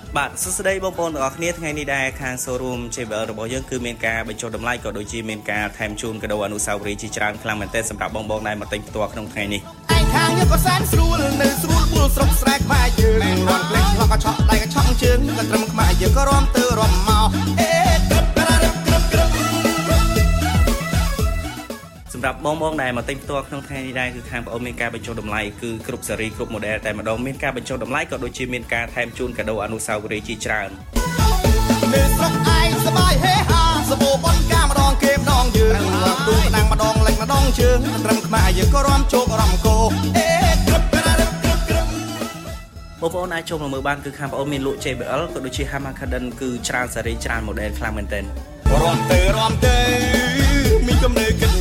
បាទសួស្តីបងប្អូនទាំងអស់គ្នាថ្ងៃនេះដែរខាង showroom JBL របស់យើងគឺមានការបញ្ចុះតម្លៃក៏ដូចជាមានការថែមជូនកាដូអនុស្សាវរីយ៍ជាច្រើនខ្លាំងមែនទែនសម្រាប់បងប្អូនដែលមកទិញផ្ទាល់ក្នុងថ្ងៃនេះខាងយើងក៏សែនស្រួលនៅស្រួលបួលស្រុកស្រែខ្មែរយើងរំលេចឆ្លងក៏ឆក់ដៃក៏ឆក់ជើងក៏ត្រឹមខ្មែរយើងក៏រំទៅរំមកសម្រាប់បងប្អូនដែលមកទិញផ្ទាល់ក្នុងថ្ងៃនេះដែរគឺខាងបងប្អូនមានការបញ្ចុះតម្លៃគឺគ្រប់ស៊េរីគ្រប់ model តែម្ដងមានការបញ្ចុះតម្លៃក៏ដូចជាមានការថែមជូនកាដូអនុស្សាវរីយ៍ជាច្រើននៅស្រុកឯងសប្បាយហេហាសបោបនកាម្ដងគេម្ដងយើងទូកណ្ដាំងម្ដងលេចម្ដងជើងត្រឹមខ្មែរយើងក៏រំជោគរំគោបងប្អូនអាចចូលមកមើលបានគឺខាងបងប្អូនមានលក់ JBL ក៏ដូចជា Hama Garden គឺច្រើនស៊េរីច្រើន model ខ្លាំងមែនទែនរំទៅមានកំណើគិត